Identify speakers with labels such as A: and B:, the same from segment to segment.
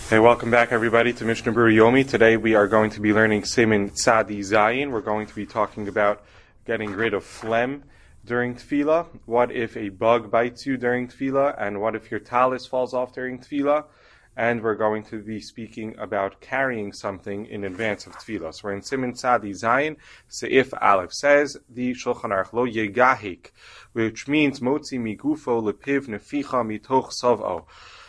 A: Hey, welcome back everybody to Mishnah Berurah Yomi. Today we are going to be learning Siman Tzadi Zayin. We're going to be talking about getting rid of phlegm during tefillah. What if a bug bites you during tefillah? And what if your talis falls off during tefillah? And we're going to be speaking about carrying something in advance of tefillah. So we're in Siman Tzadi Zayin. Seif Aleph says, the Shulchan Aruch lo yegahik, which means motzi migufo lepiv neficha mitoch sav'o.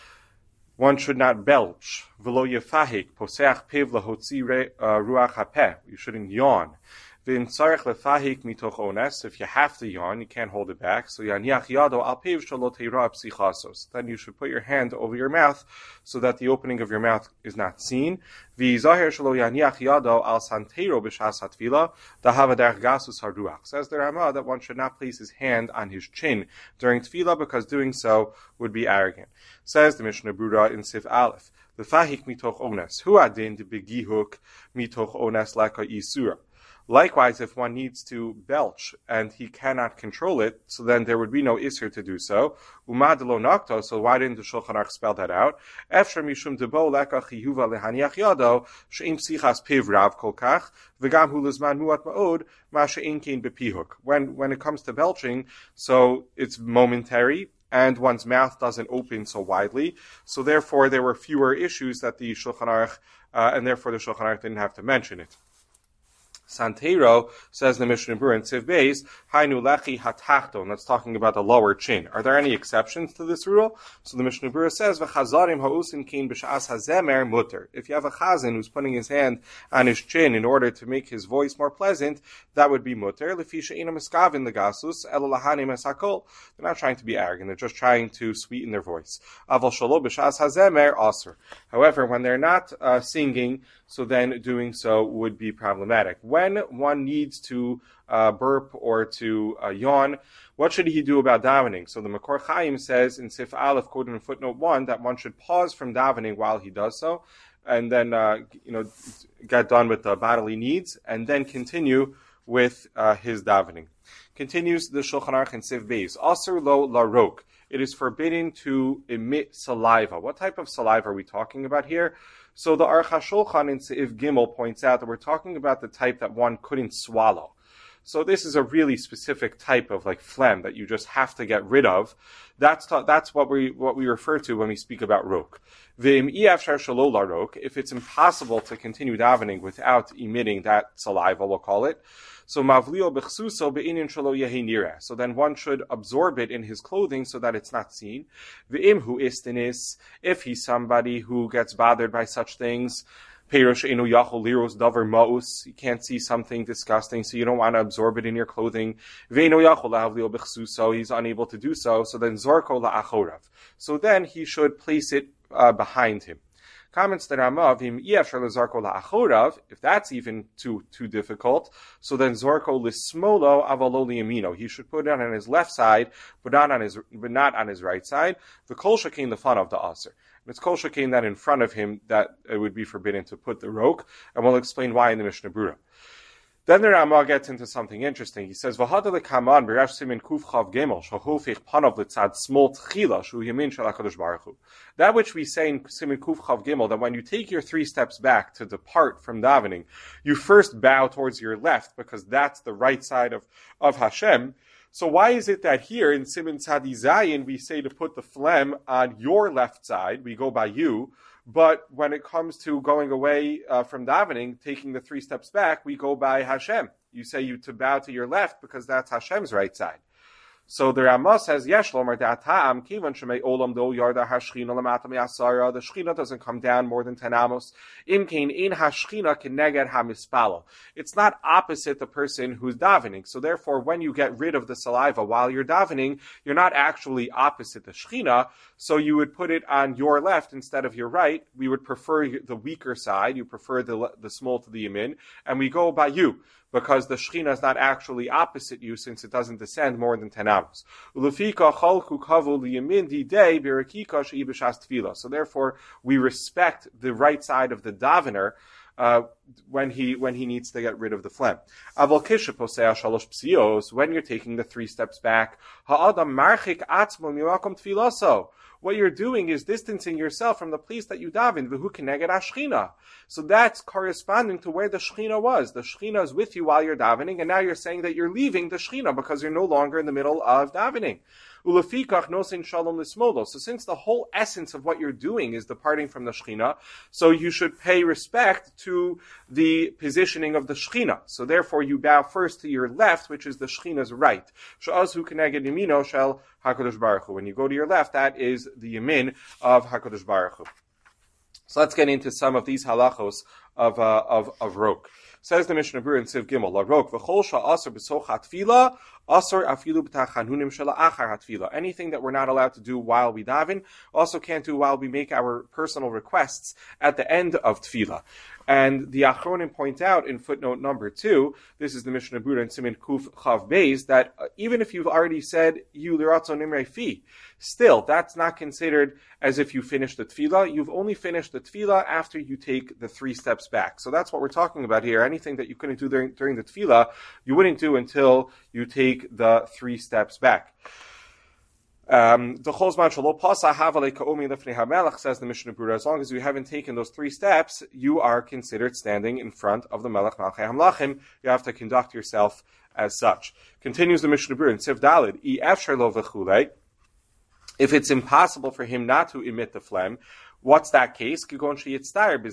A: One should not belch. V'lo yefahik poseach piv lahotzi ruach hapeh. You shouldn't yawn. V'in tzarech lefahik mitoch ones. If you have to yawn, you can't hold it back. So yaniach yado al piv shelo teira psichasos. Then you should put your hand over your mouth so that the opening of your mouth is not seen. V'zahir shelo yaniach yado al santero b'shas hatfila dahava derech gasus haruach. Says the Rama that one should not place his hand on his chin during tefillah because doing so would be arrogant. Says the Mishnah Berurah in Sif Aleph, Lefahik mitoch ones, hu adin de begihuk mitoch ones laka isura. Likewise, if one needs to belch and he cannot control it, so then there would be no isur to do so. Umad lo nakto, so why didn't the Shulchan Aruch spell that out? Efshar mishum debo leka chiyuva lehaniach yado, she'im psichas piv rav kolkach, v'gam hu lezman muat ma'od, ma she'in kein bepihuk. When it comes to belching, so it's momentary, and one's mouth doesn't open so widely. So therefore, there were fewer issues that the Shulchan Aruch, and therefore the Shulchan Aruch didn't have to mention it. Santero, says the Mishnah Berurah in Siv Beis, Hainu lechi hatachton. That's talking about the lower chin. Are there any exceptions to this rule? So the Mishnah Berurah says, V'chazarim ha'usin kein b'sha'as hazemer mutter. If you have a chazan who's putting his hand on his chin in order to make his voice more pleasant, that would be mutter. Lefi she'ina miskavin legasus, elo lahanim esakol. They're not trying to be arrogant. They're just trying to sweeten their voice. Aval shalo b'sha'as hazemer aser. However, when they're not singing, so then doing so would be problematic. When one needs to burp or to yawn, what should he do about davening? So the Makor Chaim says in Sif Aleph, quoted in footnote 1, that one should pause from davening while he does so, and then get done with the bodily needs, and then continue with his davening. Continues the Shulchan Aruch in Siv Beis. Asur lo larok. It is forbidden to emit saliva. What type of saliva are we talking about here? So the Aruch HaShulchan in Seif Gimel points out that we're talking about the type that one couldn't swallow. So this is a really specific type of like phlegm that you just have to get rid of. That's what we refer to when we speak about rok. If it's impossible to continue davening without emitting that saliva, we'll call it. So mavlio b'chsuso be'inin shelo yehi nireh. So then one should absorb it in his clothing so that it's not seen. V'imhu istinis, if he's somebody who gets bothered by such things, Perush enu yachol liros davar maus. You can't see something disgusting, so you don't want to absorb it in your clothing. Ve'enu yachol lahavlio b'chsuso. He's unable to do so. So then zorko la'achorav. So then he should place it behind him. Comments the Rama, if that's even too difficult, so then zorko lismolo avalo liyamino. He should put it on his left side, but not on his right side. The kol shakein the fun of the aser. And it's kol shakein that in front of him that it would be forbidden to put the rok, and we'll explain why in the Mishnah Berurah. Then the Rama gets into something interesting. He says, that which we say in Siman Kuf Chav Gimel, that when you take your 3 steps back to depart from davening, you first bow towards your left because that's the right side of Hashem. So why is it that here in Siman Tzadi Zayin we say to put the phlegm on your left side, we go by you, but when it comes to going away from davening, taking the 3 steps back, we go by Hashem. You say you to bow to your left because that's Hashem's right side. So the Rama says, Yesh lomar da'atam, kivan shemei olam do yarda hashchina lamata me'asara. The shchina doesn't come down more than 10 amos. Imkein in hashchina keneged hamispalo. It's not opposite the person who's davening. So therefore, when you get rid of the saliva while you're davening, you're not actually opposite the shchina. So you would put it on your left instead of your right. We would prefer the weaker side. You prefer the small to the yamin. And we go by you, because the Shechina is not actually opposite you since it doesn't descend more than 10 amos. So therefore, we respect the right side of the davener when he needs to get rid of the phlegm. When you're taking the 3 steps back, what you're doing is distancing yourself from the place that you daven. V'hu keneged hashchina. So that's corresponding to where the Shechina was. The Shechina is with you while you're davening, and now you're saying that you're leaving the Shechina because you're no longer in the middle of davening. Ulefikach nosin shalom lismodo. So since the whole essence of what you're doing is departing from the Shechina, so you should pay respect to the positioning of the Shechina. So therefore you bow first to your left, which is the Shechina's right. Sha'azu keneged yamino shel HaKadosh Baruch Hu. When you go to your left, that is the yamin of HaKadosh Baruch Hu. So let's get into some of these halachos of rok. Says the Mishnah Berurah in Siv Gimel, La rok v'chol sha'asar b'soch hatfila, asar afilu b'tachanunim shela achar hatfila. Anything that we're not allowed to do while we daven, also can't do while we make our personal requests at the end of tefillah. And the Achronim point out in footnote number 2, this is the Mishnah Berurah in Siman Kuf Chav Beis, that even if you've already said you liratzon nimrei fi, still that's not considered as if you finished the tefillah. You've only finished the tefillah after you take the 3 steps back. So that's what we're talking about here. Anything that you couldn't do during the tefillah, you wouldn't do until you take the 3 steps back. Says the Mishnah Berurah, as long as you haven't taken those 3 steps, you are considered standing in front of the Melech Malchei Hamlachim. You have to conduct yourself as such. Continues the Mishnah Berurah in Siv Daled, if it's impossible for him not to emit the phlegm, what's that case? It's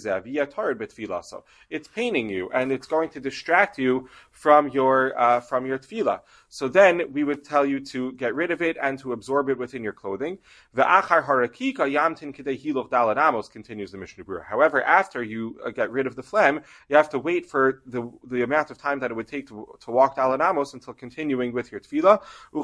A: paining you, and it's going to distract you from your tefillah. So then we would tell you to get rid of it and to absorb it within your clothing. Continues the Mishnah Berurah. However, after you get rid of the phlegm, you have to wait for the amount of time that it would take to walk Daled Amos until continuing with your tefillah.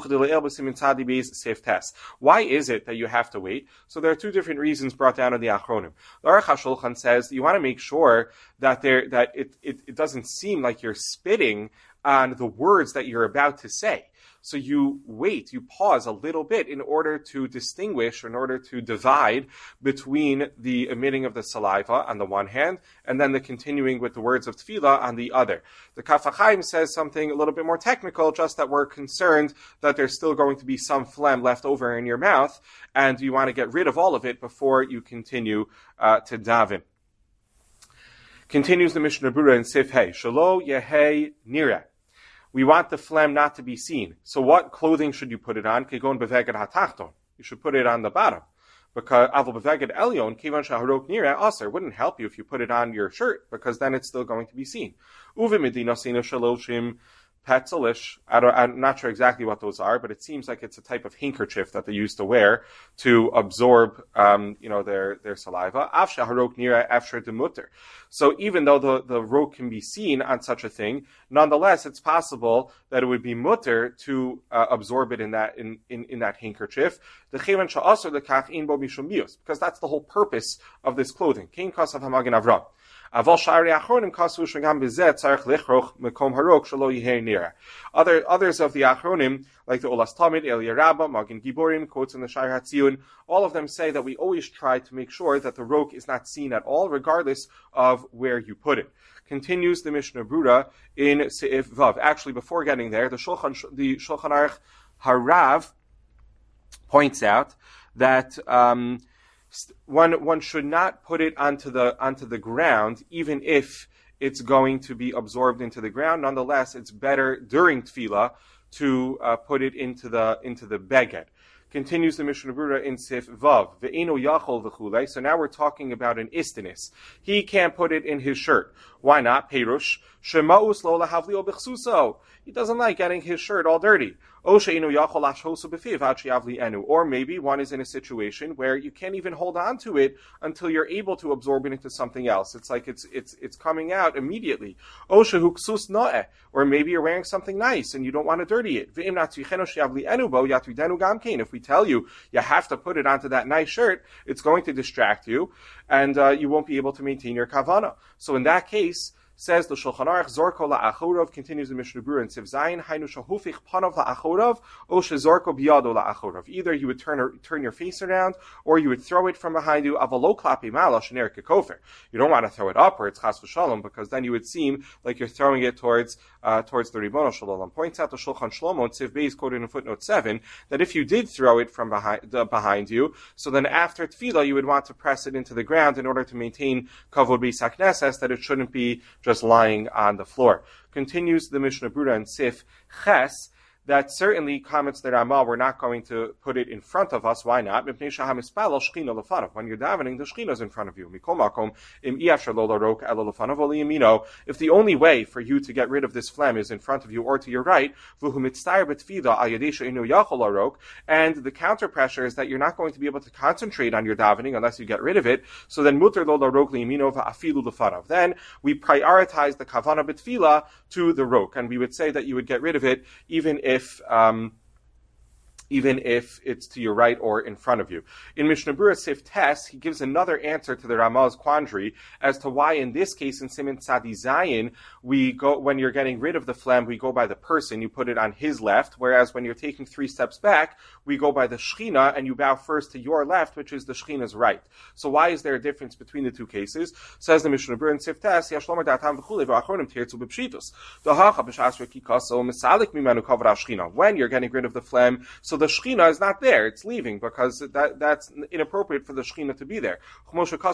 A: Why is it that you have to wait? So there are 2 different reasons brought down in the Achronim. The Aruch HaShulchan says you want to make sure that it doesn't seem like you're spitting on the words that you're about to say. So you wait, you pause a little bit in order to distinguish, in order to divide between the emitting of the saliva on the one hand, and then the continuing with the words of tefillah on the other. The Kaf HaChaim says something a little bit more technical, just that we're concerned that there's still going to be some phlegm left over in your mouth, and you want to get rid of all of it before you continue to daven. Continues the Mishnah Berurah in Sif Hey, Shalo Yehei Nireh. We want the phlegm not to be seen. So what clothing should you put it on? Kegon beveged hatachton. You should put it on the bottom. Because avol beveged elyon, kevan shaharok nireh aser. Wouldn't help you if you put it on your shirt, because then it's still going to be seen. Uve medina sina shaloshim petzelish. I'm not sure exactly what those are, but it seems like it's a type of handkerchief that they used to wear to absorb, their saliva. Av shaharok nireh afshar demuter. So even though the rok can be seen on such a thing, nonetheless, it's possible that it would be mutter to absorb it in that handkerchief. Because that's the whole purpose of this clothing. Others of the Achronim, like the Olas Tamid, Elia Rabbah, Magen Giborim, quotes in the Sha'ar HaTziyun, all of them say that we always try to make sure that the rok is not seen at all, regardless of where you put it. Continues the Mishnah Berurah in Seif Vav. Actually, before getting there, the Shulchan Aruch Harav points out that one should not put it onto the ground, even if it's going to be absorbed into the ground. Nonetheless, it's better during tefillah to put it into the beged. Continues the Mishnah Berurah in Sif Vav. Ve'eno yachol v'chulei. So now we're talking about an istanis. He can't put it in his shirt. Why not? Perush. Shema'us lo lahavli o b'chsuso. He doesn't like getting his shirt all dirty. Or maybe one is in a situation where you can't even hold on to it until you're able to absorb it into something else. It's like it's coming out immediately. Or maybe you're wearing something nice and you don't want to dirty it. If we tell you have to put it onto that nice shirt, it's going to distract you and you won't be able to maintain your kavanah. So in that case, Says the Shulchan Aruch, Zorko la'achorov, continues the Mishnah Berurah in Siv Zayin, Hainu shahufich panav la'achorov, o shezorko biyado la'achorov. Either you would turn your face around, or you would throw it from behind you, avalo klapi mala shener kekofer. You don't want to throw it upwards, chas v'shalom, because then you would seem like you're throwing it towards the Ribono Shel Olam. Points out the Shulchan Shlomo, Tziv Beis, quoted in footnote 7, that if you did throw it from behind you, so then after tefillah you would want to press it into the ground in order to maintain kavod beis hakneses, that it shouldn't be just lying on the floor. Continues the Mishnah Berurah in Sif Ches, that certainly comments the Ramah, we're not going to put it in front of us. Why not? When you're davening, the Shechina is in front of you. If the only way for you to get rid of this phlegm is in front of you or to your right, and the counter pressure is that you're not going to be able to concentrate on your davening unless you get rid of it, so then muter lo larok liyamino va'afilu lefanav. Then we prioritize the kavana b'tefila to the rok, and we would say that you would get rid of it even if it's to your right or in front of you. In Mishnah Berurah Sif Tes, he gives another answer to the Ramah's quandary as to why in this case in Siman Tzadi Zayin, when you're getting rid of the phlegm, we go by the person, you put it on his left, whereas when you're taking 3 steps back, we go by the Shechina and you bow first to your left, which is the Shechina's right. So why is there a difference between the two cases? Says the Mishnah Berurah in Sif Tes, Yashlomer Datam v'chulei v'achronim tirtzu b'pshitus. Dahacha b'shas rekikaso misalik mimanu kavod ha-Shechina. When you're getting rid of the phlegm, so the Shechina is not there, it's leaving, because that's inappropriate for the Shechina to be there. That the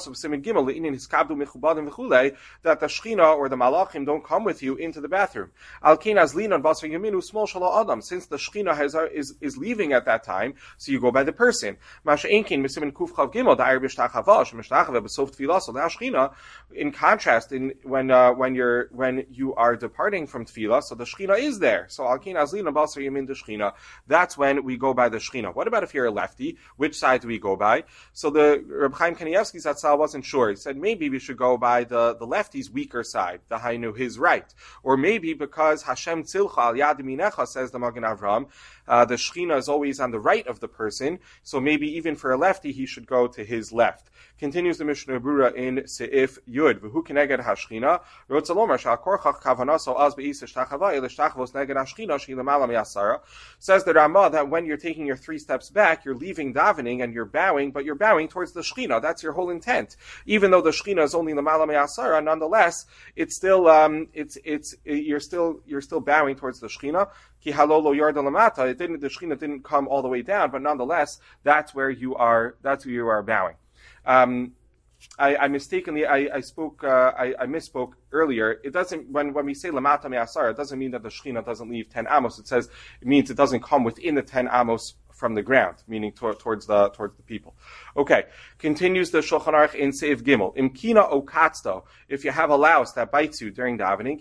A: Shechina or the Malachim don't come with you into the bathroom. Since the Shechina is leaving at that time, so you go by the person. In contrast, when you are departing from Tefillah, so the Shechina is there. So that's when we go by the Shechina. What about if you're a lefty? Which side do we go by? So the Reb Chaim Kanievsky Zatzal wasn't sure. He said maybe we should go by the lefty's weaker side, the Hainu, his right. Or maybe because Hashem Tzilcha al Yad Minecha, says the Magen Avraham, the Shechina is always on the right of the person, so maybe even for a lefty he should go to his left. Continues the Mishnah Berurah in Seif Yud, V'hu keneged ha-Shechina, Rotza lomar sha'korchach kavanaso az be'is eshtachava el eshtachavos neged ha-Shechina shehi lemala me'asara. Says the Ramah that when you're taking your 3 steps back, you're leaving davening and you're bowing, but you're bowing towards the Shechina. That's your whole intent. Even though the Shechina is only lemala me'asara, nonetheless, it's still you're still bowing towards the Shechina. Ki halolo yarda lamata. The Shechina didn't come all the way down, but nonetheless, that's where you are bowing. I mistakenly I misspoke earlier. It doesn't, when we say lamata me'asara, it doesn't mean that the Shechina doesn't leave 10 amos. It means it doesn't come within the 10 amos from the ground, meaning towards the people. Okay, continues the Shulchan Aruch in Seif Gimel. Imkina o katzto, if you have a louse that bites you during davening,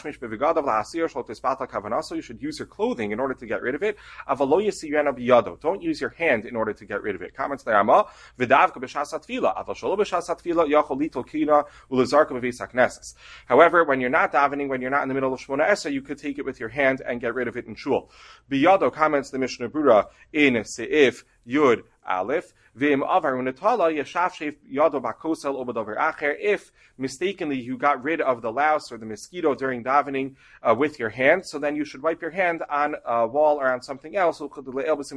A: you should use your clothing in order to get rid of it. Don't use your hand in order to get rid of it. Comments the Ramah, however, when you're not davening, when you're not in the middle of Shmona Esrei, you could take it with your hand and get rid of it in shul. Biyado, comments the Mishnah Berurah in Seif Yud Aleph, if mistakenly you got rid of the louse or the mosquito during davening with your hand, so then you should wipe your hand on a wall or on something else because of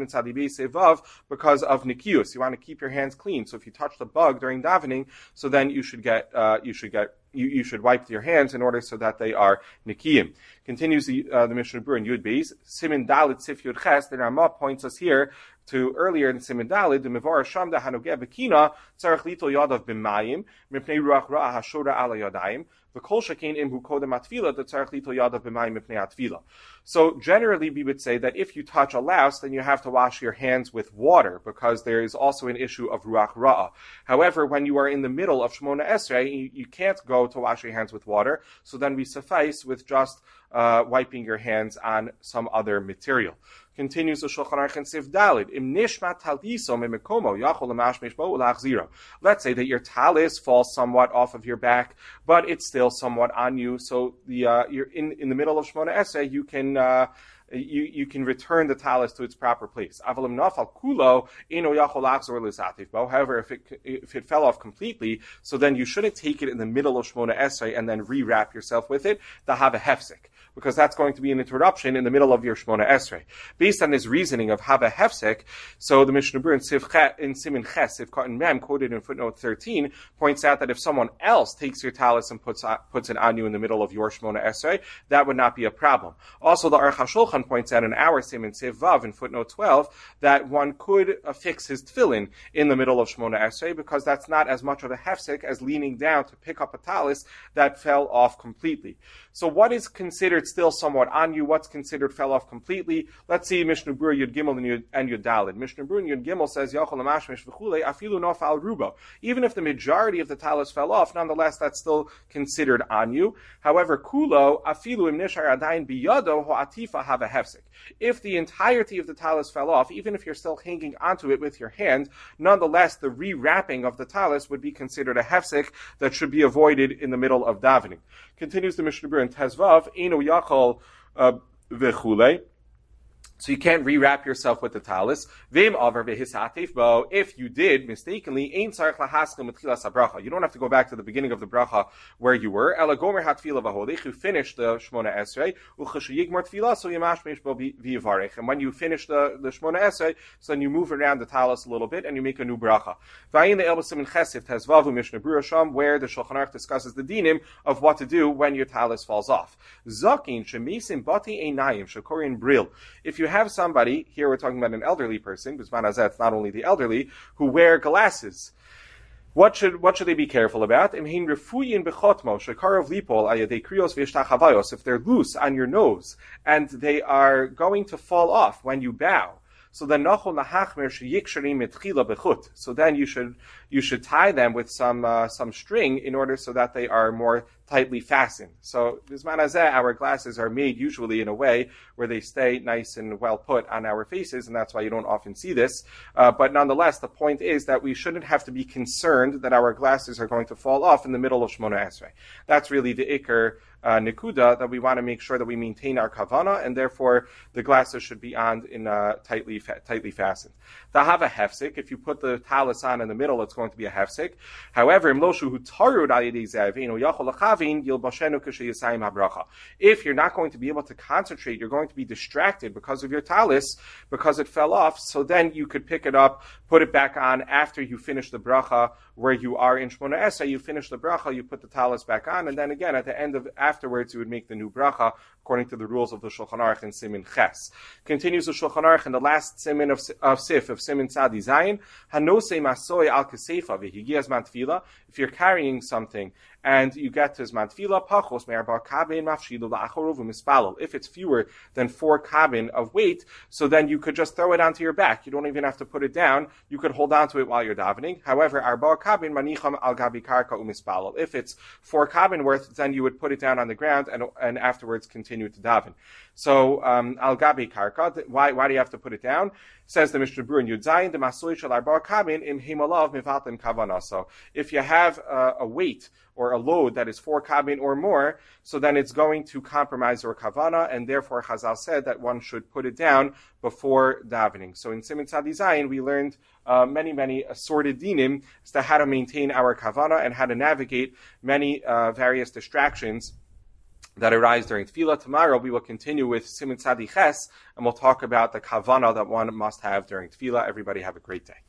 A: nikius. You want to keep your hands clean. So if you touch the bug during davening, so then you should wipe your hands in order so that they are nikiyim. Continues the Mishnah Berurah in Yud Beis, Simin Dalit Sif Yud Ches. The Ramah points us here to earlier in Simin Dalit, the Mevar Shamda Hanogeh Bekina Tzarech Litol Yadav B'Mayim Mipnei Ruach Ra'a Hashora Ala Yadayim V'Kol Shekein Imhu Kodem Atfila the Tzarech Litol Yadav B'Mayim Mipnei Atfila. So generally we would say that if you touch a louse, then you have to wash your hands with water because there is also an issue of Ruach Ra'a. However, when you are in the middle of Shmona Esrei, you can't go to wash your hands with water, so then we suffice with just wiping your hands on some other material. Continues the Shulchan Aruch in Sif Dalid. Im nishmat taliso memekomo yachol lemashmish bo ulachzira. Let's say that your talis falls somewhat off of your back, but it's still somewhat on you. So you're in the middle of Shmona Esrei. you can return the talis to its proper place. However, if it fell off completely, so then you shouldn't take it in the middle of Shmona Esrei and then rewrap yourself with it to have a hefsek, because that's going to be an interruption in the middle of your Shmona Esrei. Based on this reasoning of have a hefsek, so the Mishnah Berurah in Simin Ches, Sivkot and Mem, quoted in footnote 13, points out that if someone else takes your talis and puts it on you in the middle of your Shmona Esrei, that would not be a problem. Also, the Aruch HaShulchan points out in our Simin Siv Vav in footnote 12 that one could affix his tefillin in the middle of Shmona Esrei, because that's not as much of a hefsek as leaning down to pick up a talis that fell off completely. So what is considered still somewhat on you? What's considered fell off completely? Let's see Mishnah Berurah Yud Gimel and Yud Daled. Mishnah Berurah Yud Gimel says, Yochel Lamashmish v'chulei afilu nofal rubo. Even if the majority of the talis fell off, nonetheless that's still considered on you. However, kulo afilu im nishar adayin biyado ho atifa have a hefsek. If the entirety of the talis fell off, even if you're still hanging onto it with your hand, nonetheless the rewrapping of the talis would be considered a hefsek that should be avoided in the middle of davening. Continues the Mishnah Berurah in Tezvav, Eino Yachol v'chulei. So you can't rewrap yourself with the talis. If you did mistakenly, you don't have to go back to the beginning of the bracha where you were. You finish the Shmona Esrei, and when you finish the Shmona Esrei, so then you move around the talis a little bit and you make a new bracha. Where the Shulchan Aruch discusses the dinim of what to do when your talis falls off. If you have somebody, here we're talking about an elderly person, because it's not only the elderly, who wear glasses. What should they be careful about? If they're loose on your nose and they are going to fall off when you bow, so then so then you should tie them with some string in order so that they are more tightly fastened. So our glasses are made usually in a way where they stay nice and well put on our faces, and that's why you don't often see this. But nonetheless, the point is that we shouldn't have to be concerned that our glasses are going to fall off in the middle of Shmona Esrei. That's really the Iker Nikuda, that we want to make sure that we maintain our kavana, and therefore the glasses should be on in tightly fastened. To have a hefsek, if you put the talis on in the middle, it's going to be a hefsek. However, if you're not going to be able to concentrate, you're going to be distracted because of your talis, because it fell off, so then you could pick it up, put it back on after you finish the bracha where you are in Shmona Esrei. You finish the bracha, you put the talis back on, and then again at the end of afterwards you would make the new bracha according to the rules of the Shulchan Aruch in Simin Ches. Continues the Shulchan Aruch in the last Simin of Sif, of Simin Tzadi Zayin, Hanosei Masoy al Keseifa v'higias man tefila. If you're carrying something and you get to Zman Tefila, Pachos me'arba kabin mafshilu la'achorov u'mispalel. If it's fewer than 4 kabin of weight, so then you could just throw it onto your back. You don't even have to put it down. You could hold on to it while you're davening. However, arba kabin manicham al gabi karka u'mispalel. If it's 4 kabin worth, then you would put it down on the ground and afterwards continue to daven. So al gabi karka. Why do you have to put it down? Says the Mishnah Berurah in Yud Zayin, the masoy shel arba kabin im himalav mivatim kavana. So if you have a weight or a load that is 4 kabin or more, so then it's going to compromise your kavana, and therefore Chazal said that one should put it down before davening. So in Simin Tzadi Zayin, we learned many assorted dinim as to how to maintain our kavana and how to navigate many various distractions that arise during tefillah. Tomorrow we will continue with Simin Tzadi Ches, and we'll talk about the kavana that one must have during tefillah. Everybody have a great day.